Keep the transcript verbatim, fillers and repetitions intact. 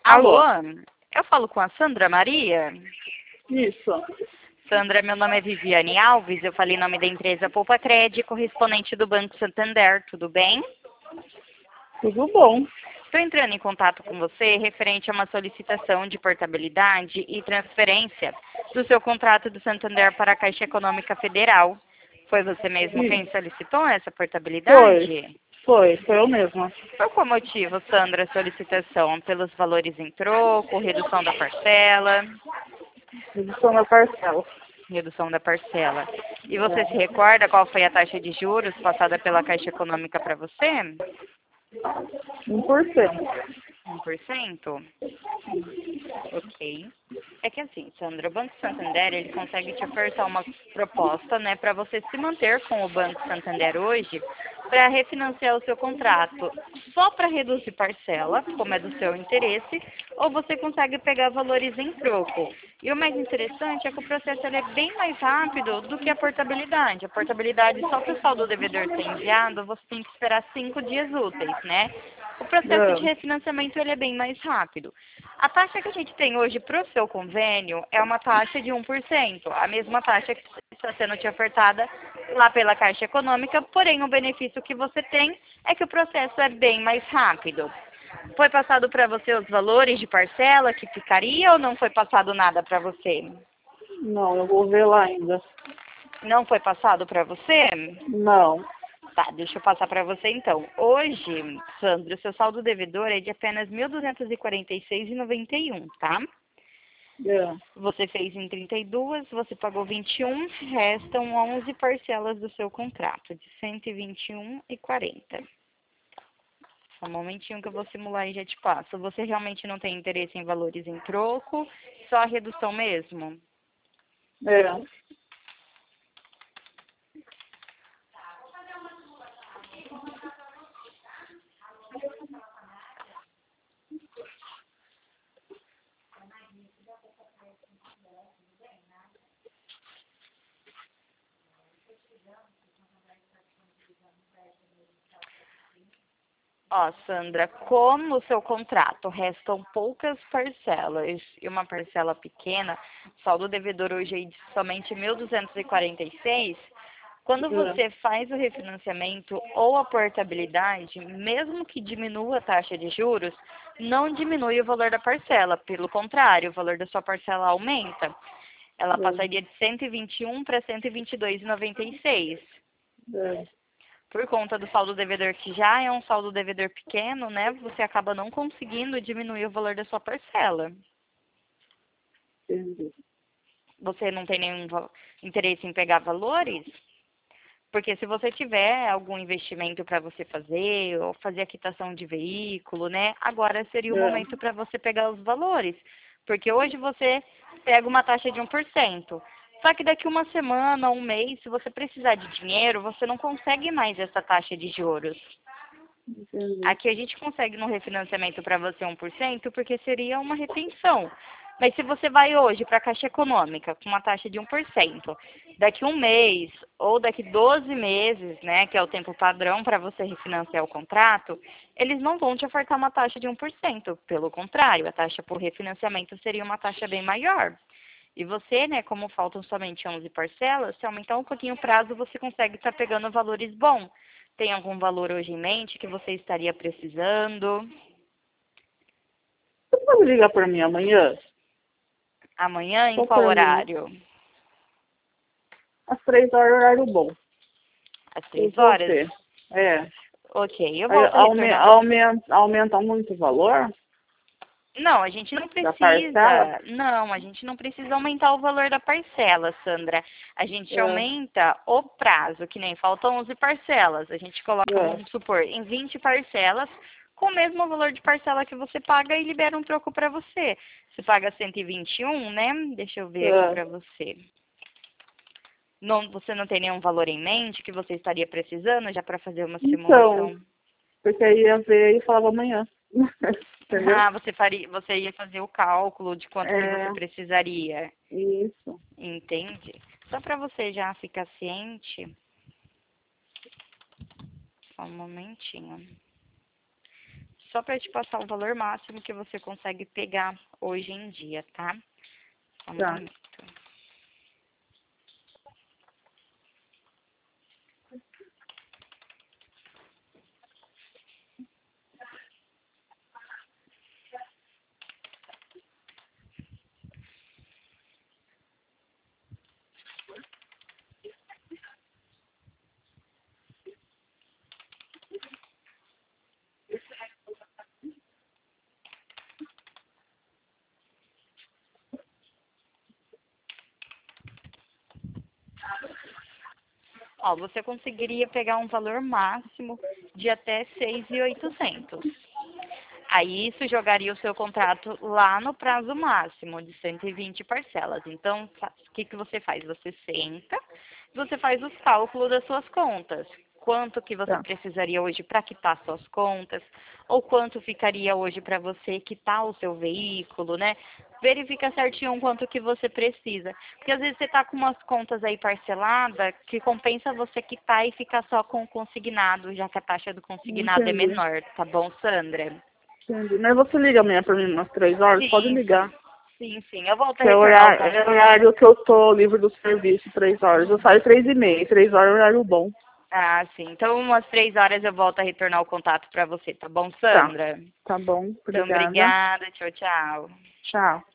Alô? Alô, eu falo com a Sandra Maria. Isso. Sandra, meu nome é Viviane Alves, eu falei em nome da empresa Poupa Cred, correspondente do Banco Santander, tudo bem? Tudo bom. Estou entrando em contato com você referente a uma solicitação de portabilidade e transferência do seu contrato do Santander para a Caixa Econômica Federal. Foi você mesmo Sim. quem solicitou essa Foi. portabilidade? Foi, foi eu mesma. Por qual motivo, Sandra, a solicitação? Pelos valores em troco, redução da parcela? Redução da parcela. Redução da parcela. E você se recorda qual foi a taxa de juros passada pela Caixa Econômica para você? um por cento. um por cento? Ok. É que assim, Sandra, o Banco Santander, ele consegue te ofertar uma proposta, né, para você se manter com o Banco Santander hoje, para refinanciar o seu contrato só para reduzir parcela, como é do seu interesse, ou você consegue pegar valores em troco. E o mais interessante é que o processo ele é bem mais rápido do que a portabilidade. A portabilidade, só para o saldo devedor ser enviado, você tem que esperar cinco dias úteis, né? O processo de É. refinanciamento ele é bem mais rápido. A taxa que a gente tem hoje para o seu convênio é uma taxa de um por cento, a mesma taxa que está sendo te ofertada lá pela Caixa Econômica, porém o benefício que você tem é que o processo é bem mais rápido. Foi passado para você os valores de parcela que ficaria ou não foi passado nada para você? Não, eu vou ver lá ainda. Não foi passado para você? Não. Tá, deixa eu passar para você então. Hoje, Sandro, o seu saldo devedor é de apenas mil duzentos e quarenta e seis reais e noventa e um, tá? É. Você fez em trinta e duas, você pagou vinte e um, restam onze parcelas do seu contrato, de cento e vinte e um reais e quarenta centavos. Só um momentinho que eu vou simular e já te passo. Você realmente não tem interesse em valores em troco, só a redução mesmo? É. Ó, Sandra, como o seu contrato restam poucas parcelas e uma parcela pequena, saldo devedor hoje é de somente mil duzentos e quarenta e seis, quando É. você faz o refinanciamento ou a portabilidade, mesmo que diminua a taxa de juros, não diminui o valor da parcela, pelo contrário, o valor da sua parcela aumenta. Ela passaria de cento e vinte e um para cento e vinte e dois reais e noventa e seis. É. Por conta do saldo devedor que já é um saldo devedor pequeno, né, você acaba não conseguindo diminuir o valor da sua parcela. Entendi. Você não tem nenhum va- interesse em pegar valores? Porque se você tiver algum investimento para você fazer, ou fazer a quitação de veículo, né, agora seria o É. momento para você pegar os valores. Porque hoje você pega uma taxa de um por cento. Só que daqui uma semana, um mês, se você precisar de dinheiro, você não consegue mais essa taxa de juros. Entendi. Aqui a gente consegue no refinanciamento para você um por cento, porque seria uma retenção. Mas se você vai hoje para a Caixa Econômica com uma taxa de um por cento, daqui um mês ou daqui doze meses, né, que é o tempo padrão para você refinanciar o contrato, eles não vão te ofertar uma taxa de um por cento. Pelo contrário, a taxa por refinanciamento seria uma taxa bem maior. E você, né, como faltam somente onze parcelas, se aumentar um pouquinho o prazo, você consegue estar pegando valores bons. Tem algum valor hoje em mente que você estaria precisando? Você pode ligar para mim amanhã? Amanhã, em Só qual para mim. horário? Às três horas, horário bom. Às E três horas? você? É. Ok, eu Aí, volto a aume- retornar. aumenta, aumenta muito o valor Não, a gente não da parcela? precisa. Não, a gente não precisa aumentar o valor da parcela, Sandra. A gente É. aumenta o prazo, que nem faltam onze parcelas. A gente coloca, É. vamos supor, em vinte parcelas, com o mesmo valor de parcela que você paga e libera um troco para você. Você paga cento e vinte e um, né? Deixa eu ver aqui É. para você. Não, você não tem nenhum valor em mente que você estaria precisando já para fazer uma Então, simulação? porque aí ia ver e falava amanhã. Entendeu? Ah, você faria, você ia fazer o cálculo de quanto que você É, precisaria. isso. Entende? Só para você já ficar ciente, só um momentinho. só para te passar o valor máximo que você consegue pegar hoje em dia, tá? Só um Tá. momento. Ó, você conseguiria pegar um valor máximo de até seis mil e oitocentos. Aí isso jogaria o seu contrato lá no prazo máximo de cento e vinte parcelas. Então, o que, que você faz? Você senta, você faz os cálculos das suas contas. Quanto que você Tá. precisaria hoje para quitar suas contas, ou quanto ficaria hoje para você quitar o seu veículo, né? Verifica certinho quanto que você precisa. Porque às vezes você está com umas contas aí parceladas que compensa você quitar e ficar só com o consignado, já que a taxa do consignado é Entendi. menor, tá bom, Sandra? Entendi. Mas você liga amanhã pra mim umas três horas? Pode Sim, ligar. sim, sim. Eu volto a Que é o retornar o horário, é o contato. horário que eu tô livre do serviço, três horas. Eu saio três e meia. Três horas é horário bom. Ah, sim. Então, umas três horas eu volto a retornar o contato para você, tá bom, Tá. Sandra? Tá bom. Então, Obrigada. obrigada. Tchau, tchau. Tchau.